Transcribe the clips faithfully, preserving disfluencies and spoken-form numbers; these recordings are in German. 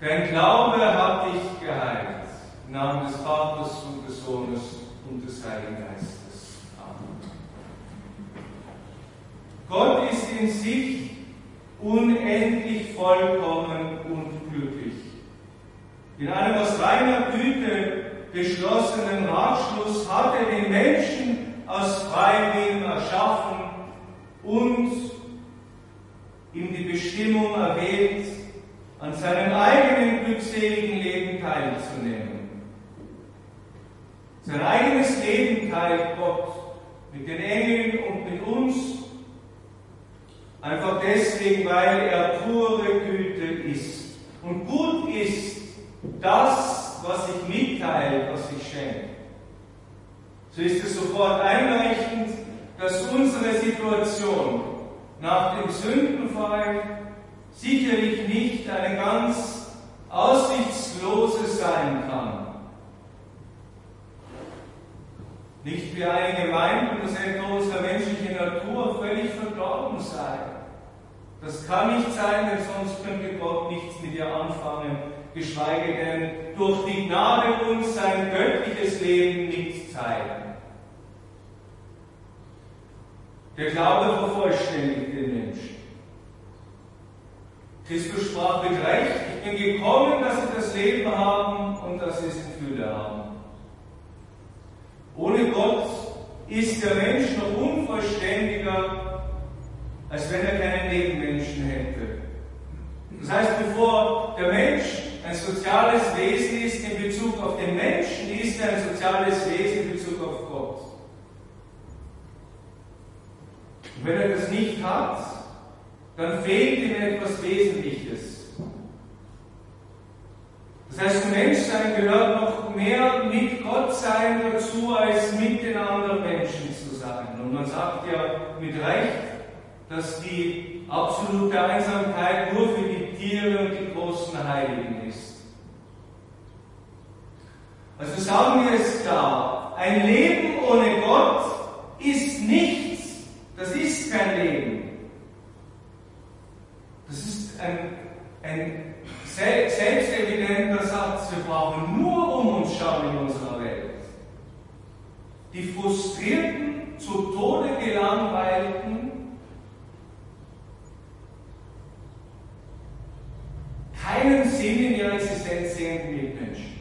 Dein Glaube hat dich geheilt. Im Namen des Vaters und des Sohnes und des Heiligen Geistes. Amen. Gott ist in sich unendlich vollkommen und glücklich. In einem aus reiner Güte beschlossenen Ratschluss hat er den Menschen aus Freiwillen erschaffen und ihm die Bestimmung erwählt, an seinem eigenen glückseligen Leben teilzunehmen. Sein eigenes Leben teilt Gott mit den Engeln und mit uns, einfach deswegen, weil er pure Güte ist. Und gut ist das, was sich mitteilt, was sich schenkt. So ist es sofort einleuchtend, dass unsere Situation nach dem Sündenfall sicherlich nicht eine ganz aussichtslose sein kann. Nicht wie einige meinten, dass etwa unsere menschliche Natur völlig verdorben sei. Das kann nicht sein, denn sonst könnte Gott nichts mit ihr anfangen, geschweige denn durch die Gnade uns sein göttliches Leben mitteilen. Der Glaube vervollständigt den Menschen. Christus sprach mit Recht: Ich bin gekommen, dass sie das Leben haben und dass sie es in Fülle haben. Ohne Gott ist der Mensch noch unvollständiger, als wenn er keinen Nebenmenschen hätte. Das heißt, bevor der Mensch ein soziales Wesen ist in Bezug auf den Menschen, ist er ein soziales Wesen in Bezug auf Gott. Und wenn er das nicht hat, dann fehlt ihm etwas Wesentliches. Das heißt, zum Menschsein gehört noch mehr mit Gott sein dazu, als mit den anderen Menschen zu sein. Und man sagt ja mit Recht, dass die absolute Einsamkeit nur für die Tiere und die großen Heiligen ist. Also sagen wir es klar, ein Leben ohne Gott ist nichts. Das ist kein Leben. Das ist ein, ein selbstevidenter Satz. Wir brauchen nur um uns schauen in unserer Welt. Die frustrierten, zu Tode gelangweilten, keinen Sinn in ihrer Existenz sehenden Mitmenschen.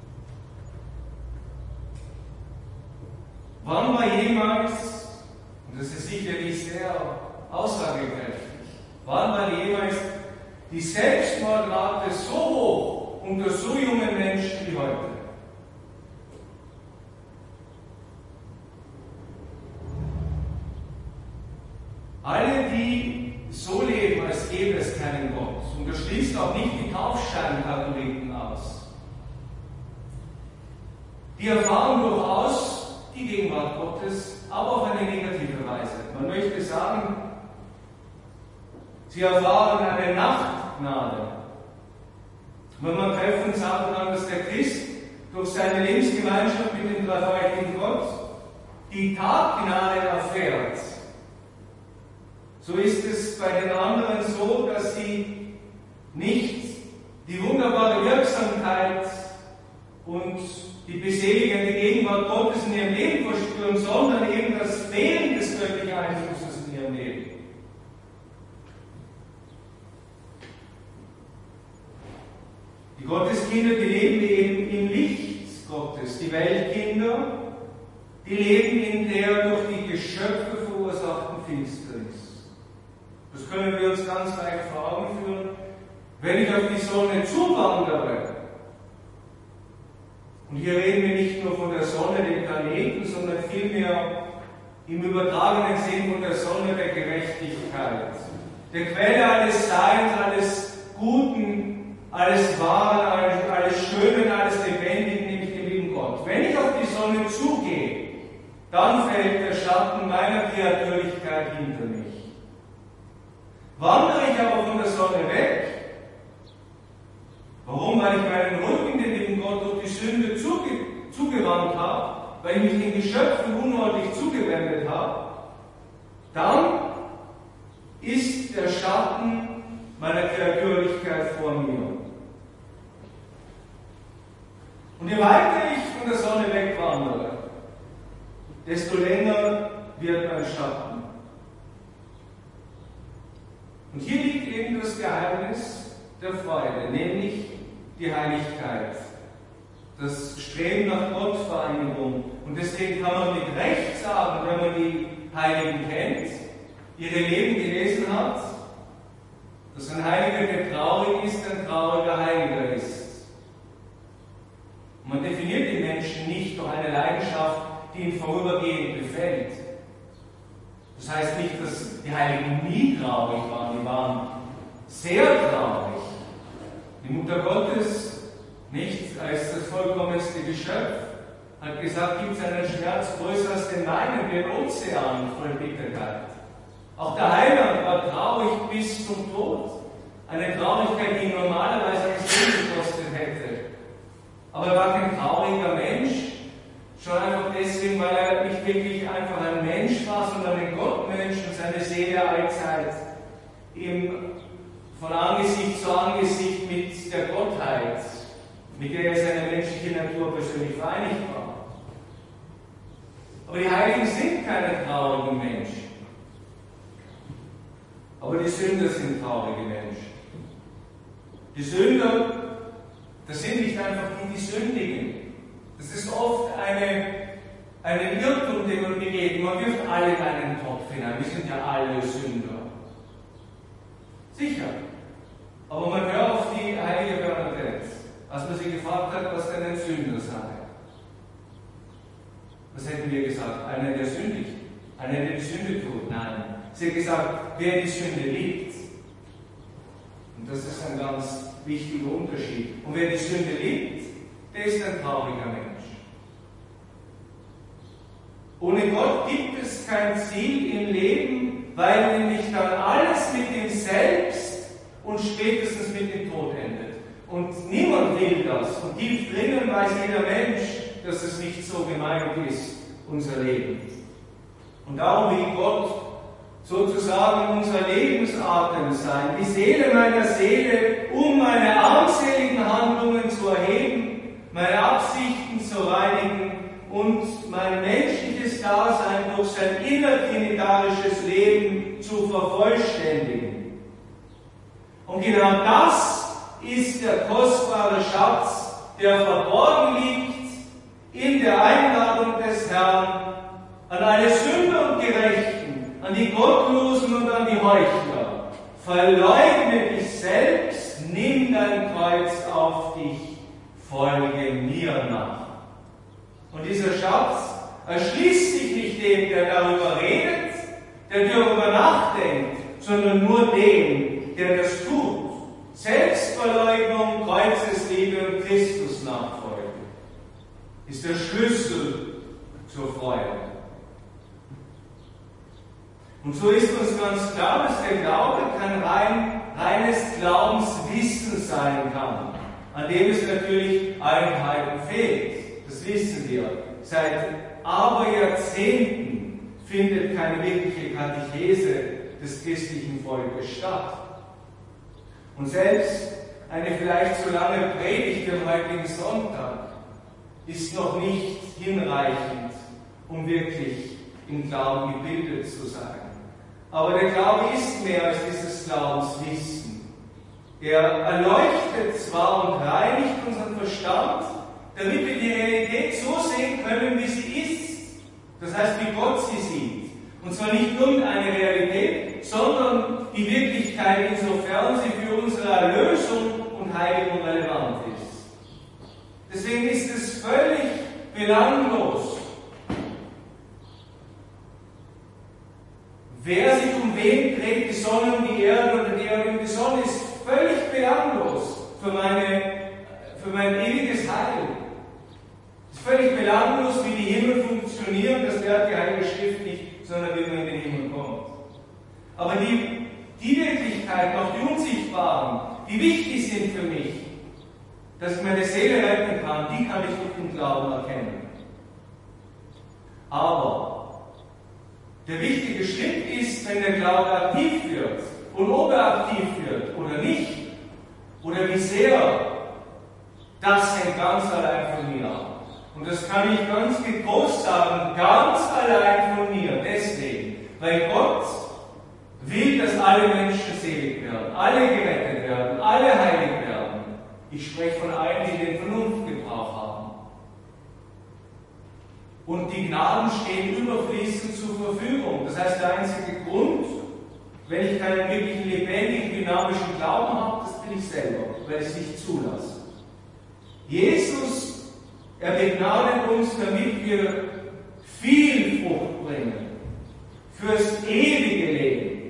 Wann war jemals, und das ist sicherlich sehr aussagekräftig, wann war jemals die Selbstmordrate so hoch unter so jungen Menschen wie heute? Alle, die so leben, als gäbe es keinen Gott, und das schließt auch nicht die Taufsteinkatholiken aus, die erfahren durchaus die Gegenwart Gottes, aber auf eine negative Weise. Man möchte sagen, sie erfahren eine Nachtgnade. Wenn man treffend sagen kann, dass der Christ durch seine Lebensgemeinschaft mit dem dreifaltigen Gott die Taggnade erfährt, so ist es bei den anderen so, dass sie nicht die wunderbare Wirksamkeit und die beseligende Gegenwart Gottes in ihrem Leben verspüren, sondern eben das Fehlen des göttlichen Einflusses in ihrem Leben. Die Gotteskinder, die leben eben im Licht Gottes. Die Weltkinder, die leben in der durch die Geschöpfe verursachten Finsternis. Das können wir uns ganz leicht vor Augen führen. Wenn ich auf die Sonne zuwandere, und hier reden wir nicht nur von der Sonne, dem Planeten, sondern vielmehr im übertragenen Sinn von der Sonne der Gerechtigkeit, der Quelle alles Seins, alles Guten, alles Wahren, alles, alles Schönen, alles Lebendigen, nämlich dem lieben Gott. Wenn ich auf die Sonne zugehe, dann fällt der Schatten meiner Kreatürlichkeit hinter mich. Wandere ich aber von der Sonne weg, warum? Weil ich meinen Rücken dem lieben Gott durch die Sünde zuge zugewandt habe, weil ich mich den Geschöpfen unordentlich zugewendet habe, dann ist der Schatten meiner Kreatürlichkeit vor mir. Und je weiter ich von der Sonne wegwandere, desto länger wird mein Schatten. Und hier liegt eben das Geheimnis der Freude, nämlich die Heiligkeit, das Streben nach Gottvereinigung. Und deswegen kann man mit Recht sagen, wenn man die Heiligen kennt, ihre Leben gelesen hat, dass ein Heiliger, der traurig ist, ein trauriger Heiliger ist. Und man definiert den Menschen nicht durch eine Leidenschaft, die ihn vorübergehend befällt. Das heißt nicht, dass die Heiligen nie traurig waren, die waren sehr traurig. Die Mutter Gottes, nicht als das vollkommenste Geschöpf, hat gesagt, gibt es einen Schmerz größer als den meinen, wie ein Ozean voll Bitterkeit. Auch der Heiland war traurig bis zum Tod. Eine Traurigkeit, die ihn normalerweise das Leben gekostet hätte. Aber er war kein trauriger Mensch, schon einfach deswegen, weil er nicht wirklich einfach ein Mensch war, sondern ein Gottmensch und seine Seele allzeit ihm von Angesicht zu Angesicht mit der Gottheit, mit der er seine menschliche Natur persönlich vereinigt war. Aber die Heiligen sind keine traurigen Menschen. Aber die Sünder sind traurige Menschen. Die Sünder, das sind nicht einfach die, die sündigen. Das ist oft eine, eine Irrtum, den man begegnet. Man wirft alle in einen Topf hinein. Wir sind ja alle Sünder. Sicher. Aber man hört auf die heilige Bernadette, als man sie gefragt hat, was denn ein Sünder sei. Was hätten wir gesagt? Einer, der sündigt. Einer, der die Sünde tut. Nein. Sie hat gesagt, wer die Sünde liebt. Und das ist ein ganz wichtiger Unterschied. Und wer die Sünde liebt, der ist ein trauriger Mensch. Ohne Gott gibt es kein Ziel im Leben, weil nämlich dann alles mit dem Selbst und spätestens mit dem Tod endet. Und niemand will das. Und tief drinnen weiß jeder Mensch, dass es nicht so gemeint ist, unser Leben. Und darum will Gott sozusagen unser Lebensatem sein, die Seele meiner Seele, um meine armseligen Handlungen zu erheben, meine Absichten zu reinigen und mein menschliches Dasein durch sein innertrinitarisches Leben zu vervollständigen. Und genau das ist der kostbare Schatz, der verborgen liegt in der Einladung des Herrn an alle Sünder und Gerechten, an die Gottlosen und an die Heuchler. Verleugne dich selbst, nimm dein Kreuz auf dich, folge mir nach. Und dieser Schatz erschließt sich nicht dem, der darüber redet, der darüber nachdenkt, sondern nur dem, der das tut. Selbstverleugnung, Kreuzesliebe und Christusnachfolge ist der Schlüssel zur Freude. Und so ist uns ganz klar, dass der Glaube kein rein, reines Glaubenswissen sein kann, an dem es natürlich allen Heiden fehlt. Das wissen wir. Seit Aberjahrzehnten findet keine wirkliche Katechese des christlichen Volkes statt. Und selbst eine vielleicht so lange Predigt am heutigen Sonntag ist noch nicht hinreichend, um wirklich im Glauben gebildet zu sein. Aber der Glaube ist mehr als dieses Glaubenswissen. Er erleuchtet zwar und reinigt unseren Verstand, damit wir die Realität so sehen können, wie sie ist. Das heißt, wie Gott sie sieht. Und zwar nicht irgendeine Realität, sondern die Wirklichkeit, insofern sie für unsere Erlösung und Heiligung relevant ist. Deswegen ist es völlig belanglos, wer sich um wen dreht, die Sonne um die Erde oder die Erde um die Sonne, ist völlig belanglos für, meine, für mein ewiges Heil. Es ist völlig belanglos, wie die Himmel funktionieren, das lehrt die Heilige Schrift nicht, sondern wie man in den Himmel kommt. Aber die, die Wirklichkeiten, auch die unsichtbaren, die wichtig sind für mich, dass ich meine Seele retten kann, die kann ich durch den Glauben erkennen. Aber der wichtige Schritt ist, wenn der Glaube aktiv wird, und ob er aktiv wird oder nicht, oder wie sehr, das hängt ganz allein von mir ab. Und das kann ich ganz getrost sagen, ganz allein von mir. Deswegen, weil Gott will, dass alle Menschen selig werden, alle gerettet werden, alle heilig werden. Ich spreche von allen, die den Vernunftgebrauch haben. Und die Gnaden stehen überfließend zur Verfügung. Das heißt, der einzige Grund, wenn ich keinen wirklichen lebendigen, dynamischen Glauben habe, das bin ich selber, weil ich es nicht zulasse. Jesus, er begnadet uns, damit wir viel Frucht bringen, fürs ewige Leben.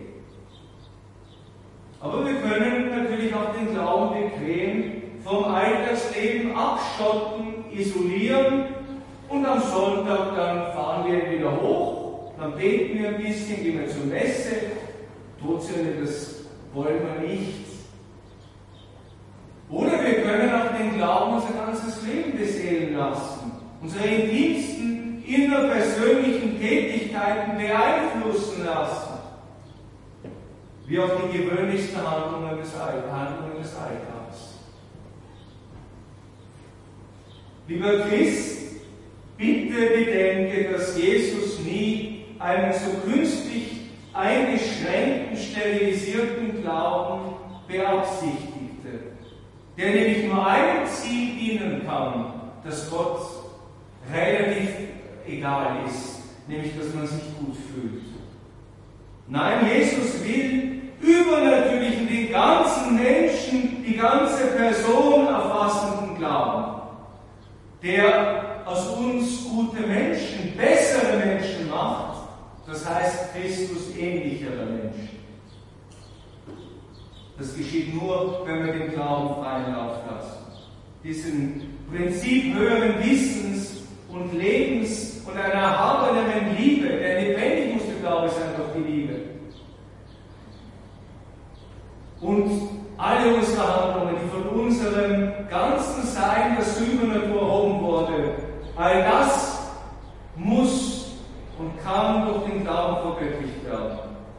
Aber wir können natürlich auch den Glauben bequem vom Alltagsleben abschotten, isolieren und am Sonntag dann fahren wir wieder hoch, dann beten wir ein bisschen, gehen wir zur Messe. Todsünde, das wollen wir nicht. Oder wir können auch den Glauben unser ganzes Leben beseelen lassen, unsere intimsten, innerpersönlichen Tätigkeiten beeinflussen lassen, wie auch die gewöhnlichsten Handlungen des, Handlungen des Alltags. Lieber Christ, bitte bedenke, dass Jesus nie einen so künstlich eingeschränkten, sterilisierten Glauben beabsichtigte, der nämlich nur einem Ziel dienen kann, dass Gott relativ egal ist, nämlich dass man sich gut fühlt. Nein, Jesus will übernatürlichen, den ganzen Menschen, die ganze Person erfassenden Glauben, der aus uns gute Menschen, bessere Menschen macht, das heißt Christus ähnlichere Menschen. Das geschieht nur, wenn wir den Glauben freien Lauf lassen. Diesen Prinzip höheren Wissens und Lebens und einer erhabeneren Liebe, der lebendig muss der Glaube sein durch die Liebe. Und alle unsere Handlungen, die von unserem ganzen Sein, das zur Übernatur erhoben wurde, all das muss und kann durch den Glauben vergöttlicht werden.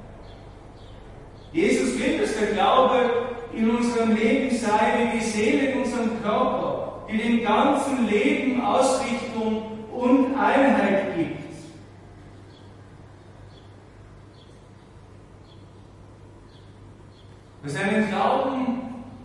Jesus will, dass der Glaube in unserem Leben sei wie die Seele in unserem Körper, die dem ganzen Leben Ausrichtung und Einheit gibt. Dass einen Glauben,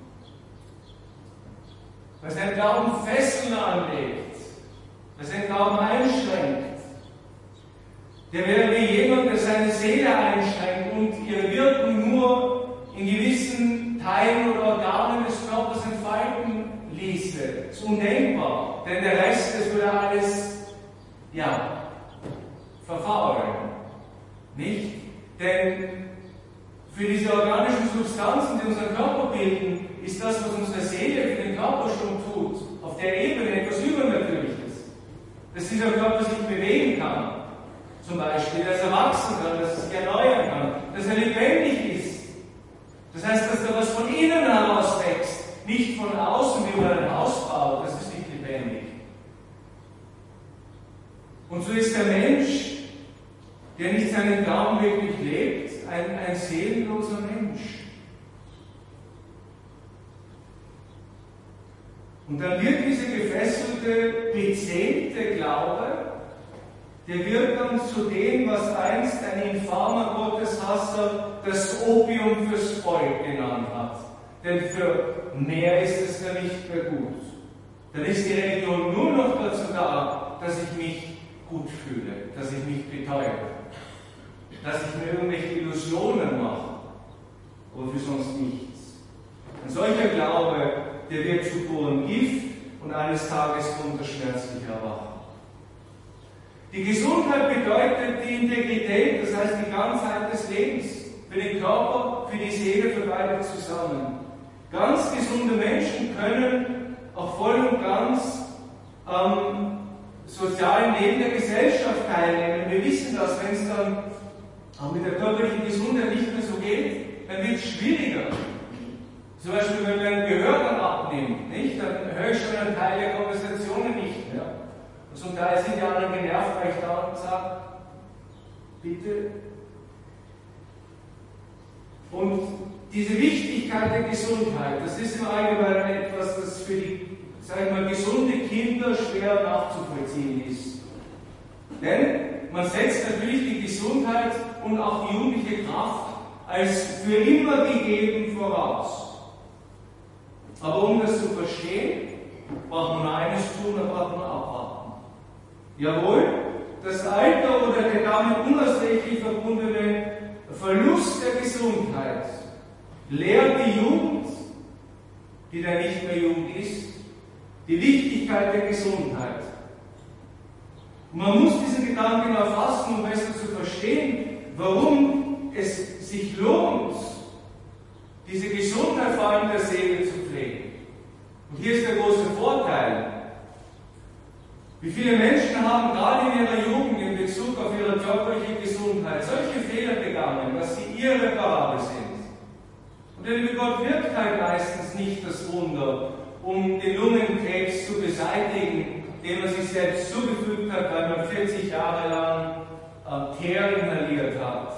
dass ein Glauben Fesseln anlegt, dass ein Glauben einschränkt, der wäre wie jemand, der seine Seele einschränkt und ihr Wirken nur in gewissen Teilen oder Organen des Körpers entfalten ließe. Das ist undenkbar, denn der Rest, das würde alles, ja, verfaulen. Nicht? Denn für diese organischen Substanzen, die unseren Körper bilden, ist das, was unsere Seele für den Körper schon tut, auf der Ebene etwas Übernatürliches. Dass dieser Körper sich bewegen kann, zum Beispiel, dass er wachsen kann, dass er sich erneuern kann, dass er lebendig ist. Das heißt, dass da was von innen heraus wächst, nicht von außen, wie man ein Haus baut, das ist nicht lebendig. Und so ist der Mensch, der nicht seinen Glauben wirklich lebt, ein, ein seelenloser Mensch. Und dann wird dieser gefesselte, bezehnte Glaube, der wird dann zu dem, was einst ein infamer Gotteshasser das Opium fürs Volk genannt hat. Denn für mehr ist es ja nicht mehr gut. Dann ist die Religion nur noch dazu da, dass ich mich gut fühle, dass ich mich betäube, dass ich mir irgendwelche Illusionen mache, oder für sonst nichts. Ein solcher Glaube, der wird zu purem Gift und eines Tages kommt er schmerzlich erwachen. Die Gesundheit bedeutet die Integrität, das heißt die Ganzheit des Lebens, für den Körper, für die Seele, für beide zusammen. Ganz gesunde Menschen können auch voll und ganz am sozialen Leben der Gesellschaft teilnehmen. Wir wissen das, wenn es dann auch mit der körperlichen Gesundheit nicht mehr so geht, dann wird es schwieriger. Zum Beispiel, wenn mir ein Gehör dann abnimmt, nicht, dann höre ich schon einen Teil der Konversationen nicht mehr. Und zum Teil sind die anderen genervt, weil ich da und sage, bitte. Und diese Wichtigkeit der Gesundheit, das ist im Allgemeinen etwas, das für die sage ich mal, gesunde Kinder schwer nachzuvollziehen ist. Denn man setzt natürlich die Gesundheit und auch die jugendliche Kraft als für immer gegeben voraus. Aber um das zu verstehen, braucht man nur eines tun, da braucht man abwarten. Jawohl, das Alter oder der damit unausweichlich verbundene Verlust der Gesundheit lehrt die Jugend, die dann nicht mehr Jugend ist, die Wichtigkeit der Gesundheit. Und man muss diesen Gedanken erfassen, um besser zu verstehen, warum es sich lohnt, diese Gesundheit vor allem der Seele zu pflegen. Und hier ist der große Vorteil. Wie viele Menschen haben gerade in ihrer Jugend in Bezug auf ihre körperliche Gesundheit solche Fehler begangen, dass sie irreparabel sind. Und der liebe Gott wirkt halt meistens nicht das Wunder, um den Lungenkrebs zu beseitigen, den man sich selbst zugefügt hat, weil man vierzig Jahre lang äh, Teer inhaliert hat.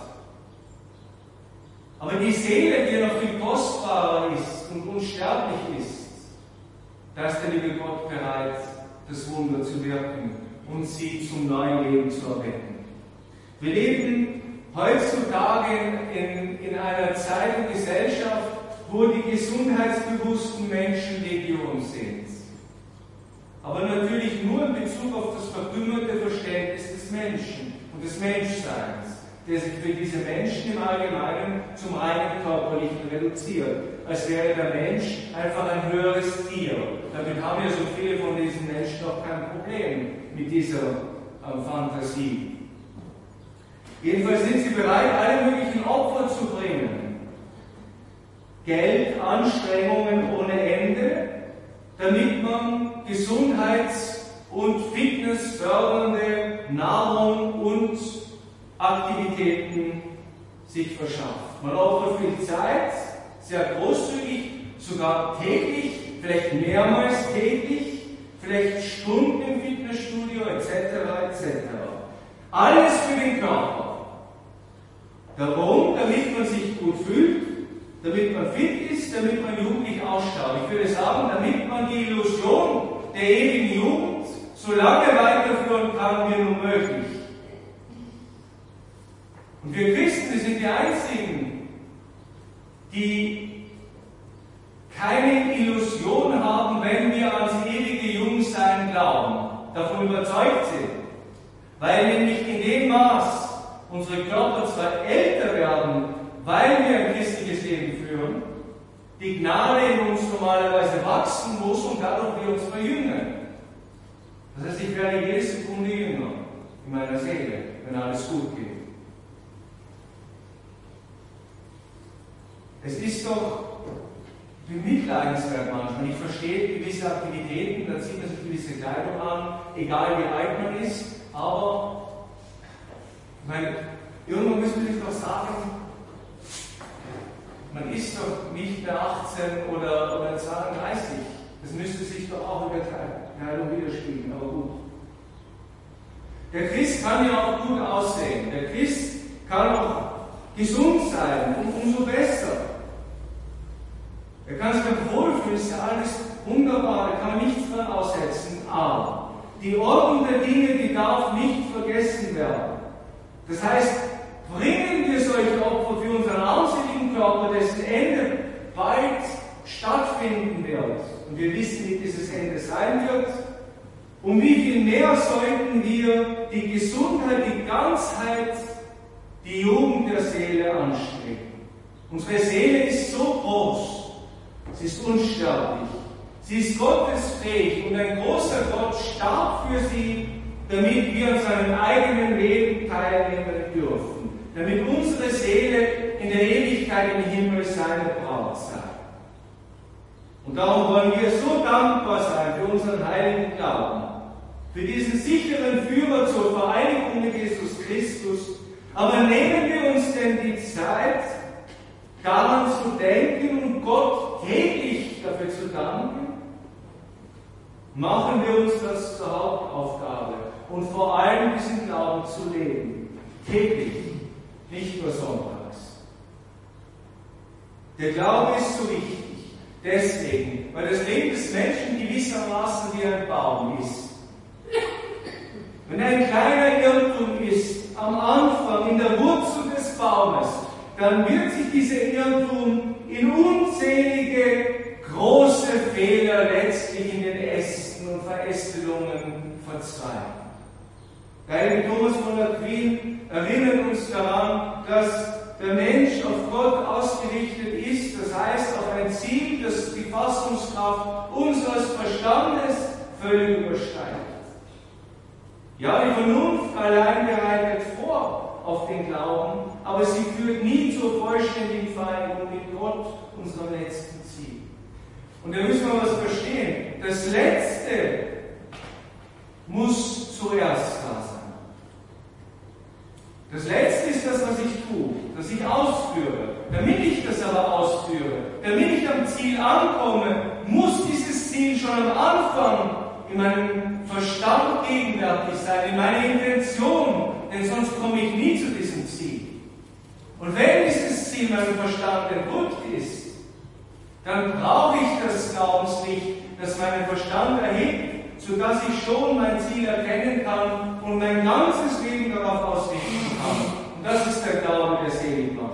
Aber die Seele, die noch viel kostbarer ist und unsterblich ist, da ist der liebe Gott bereit, das Wunder zu wirken und sie zum neuen Leben zu erwecken. Wir leben heutzutage in, in einer Zeit und Gesellschaft, wo die gesundheitsbewussten Menschen Legion sind. Aber natürlich nur in Bezug auf das verkümmerte Verständnis des Menschen und des Menschseins, der sich für diese Menschen im Allgemeinen zum reinen Körperlichen reduziert, als wäre der Mensch einfach ein höheres Tier. Damit haben ja so viele von diesen Menschen auch kein Problem mit dieser äh, Fantasie. Jedenfalls sind sie bereit, alle möglichen Opfer zu bringen. Geld, Anstrengungen ohne Ende, damit man gesundheits- und fitnessfördernde Nahrung und Aktivitäten sich verschafft. Man opfert viel Zeit, sehr großzügig, sogar täglich, vielleicht mehrmals täglich, vielleicht Stunden im Fitnessstudio et cetera et cetera. Alles für den Körper. Warum? Damit man sich gut fühlt, damit man fit ist, damit man jugendlich ausschaut. Ich würde sagen, damit man die Illusion der ewigen Jugend so lange weiterführen kann wie nur möglich. Und wir Christen, wir sind die Einzigen, die keine Illusion haben, wenn wir ans ewige Jungsein glauben, davon überzeugt sind. Weil nämlich in dem Maß unsere Körper zwar älter werden, weil wir ein christliches Leben führen, die Gnade in uns normalerweise wachsen muss und dadurch wir uns verjüngen. Das heißt, ich werde jede Sekunde jünger in meiner Seele, wenn alles gut geht. Es ist doch bemitleidenswert manchmal. Ich verstehe gewisse Aktivitäten, da zieht man sich gewisse Kleidung an, egal wie alt man ist, aber ich meine, irgendwann müssen wir sich doch sagen, man ist doch nicht mehr achtzehn oder, oder zweiunddreißig. Das müsste sich doch auch in der Kleidung widerspiegeln, aber gut. Der Christ kann ja auch gut aussehen. Der Christ kann auch gesund sein und umso besser. Er kann sich auch wohlfühlen, ist ja alles wunderbar, er kann nichts dran aussetzen, aber die Ordnung der Dinge, die darf nicht vergessen werden. Das heißt, bringen wir solche Opfer für unseren armseligen Körper, dessen Ende bald stattfinden wird, und wir wissen, wie dieses Ende sein wird, um wie viel mehr sollten wir die Gesundheit, die Ganzheit, die Jugend der Seele anstreben. Unsere Seele ist so groß, sie ist unsterblich, sie ist gottesfähig und ein großer Gott starb für sie, damit wir an seinem eigenen Leben teilnehmen dürfen, damit unsere Seele in der Ewigkeit im Himmel seine Braut sei. Und darum wollen wir so dankbar sein für unseren heiligen Glauben, für diesen sicheren Führer zur Vereinigung mit Jesus Christus. Aber nehmen wir uns denn die Zeit, daran zu denken und Gott täglich dafür zu danken? Machen wir uns das zur Hauptaufgabe und vor allem diesen Glauben zu leben. Täglich, nicht nur sonntags. Der Glaube ist so wichtig. Deswegen, weil das Leben des Menschen gewissermaßen wie ein Baum ist. Wenn ein kleiner Irrtum ist, am Anfang, in der Wurzel des Baumes, dann wird sich dieser Irrtum in unzählige große Fehler letztlich in den Ästen und Verästelungen verzweigen. Der heilige Thomas von Aquin erinnert uns daran, dass der Mensch auf Gott ausgerichtet ist, das heißt auf ein Ziel, das die Fassungskraft unseres Verstandes völlig übersteigt. Ja, die Vernunft allein bereitet vor auf den Glauben, aber sie führt nie zur vollständigen Vereinigung mit Gott, unserem letzten Ziel. Und da müssen wir was verstehen. Das Letzte muss zuerst da sein. Das Letzte ist das, was ich tue, das ich ausführe. Damit ich das aber ausführe, damit ich am Ziel ankomme, muss dieses Ziel schon am Anfang in meinem Verstand gegenwärtig sein, in meiner Intention, denn sonst komme ich nie zu diesem Ziel. Und wenn dieses Ziel meinem Verstand entrückt ist, dann brauche ich das Glaubenslicht, das meinen Verstand erhebt, sodass ich schon mein Ziel erkennen kann und mein ganzes Leben darauf ausrichten kann. Und das ist der Glaube, der selig macht.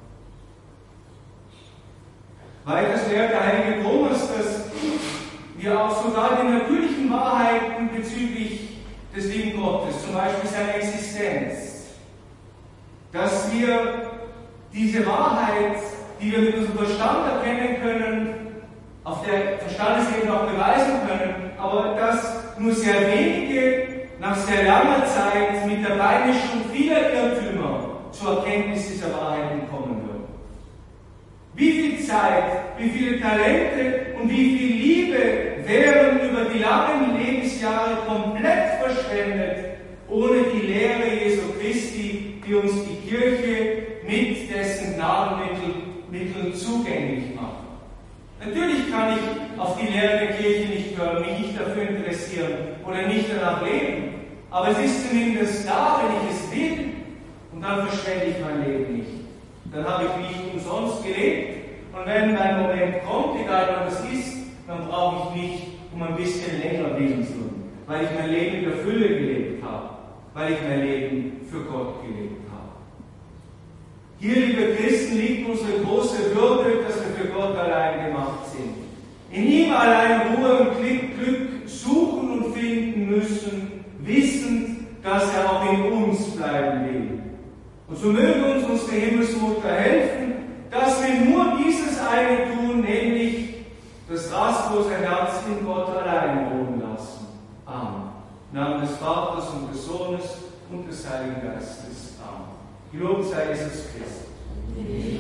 Weiters lehrt der heilige Thomas, dass wir auch sogar die natürlichen Wahrheiten bezüglich des lieben Gottes, zum Beispiel seine Existenz, dass wir diese Wahrheit, die wir mit unserem Verstand erkennen können, auf der Verstandesebene auch beweisen können, aber dass nur sehr wenige nach sehr langer Zeit mit der Beimischung vieler Irrtümer zur Erkenntnis dieser Wahrheiten kommen würden. Wie viel Zeit, wie viele Talente und wie viel Liebe wären über die langen Lebensjahre komplett verschwendet, ohne die Lehre Jesu Christi, die uns die Kirche mit dessen Gnadenmitteln zugänglich macht. Natürlich kann ich auf die Lehre der Kirche nicht hören, mich nicht dafür interessieren oder nicht danach leben, aber es ist zumindest da, wenn ich es will, und dann verschwende ich mein Leben nicht. Dann habe ich nicht umsonst gelebt, und wenn mein Moment kommt, egal wann das ist, dann brauche ich nicht um ein bisschen länger leben zu tun, weil ich mein Leben in der Fülle gelebt habe, weil ich mein Leben für Gott gelebt habe. Hier, liebe Christen, liegt unsere große Würde, dass wir für Gott allein gemacht sind. In ihm allein Ruhe und Glück suchen und finden müssen, wissend, dass er auch in uns bleiben will. Und so möge uns unsere Himmelsmutter helfen, dass wir nur dieses eine tun, nämlich das rastlose Herz in Gott allein ruhen lassen. Amen. Im Namen des Vaters und des Sohnes und des Heiligen Geistes. Amen. Gelobt sei Jesus Christus.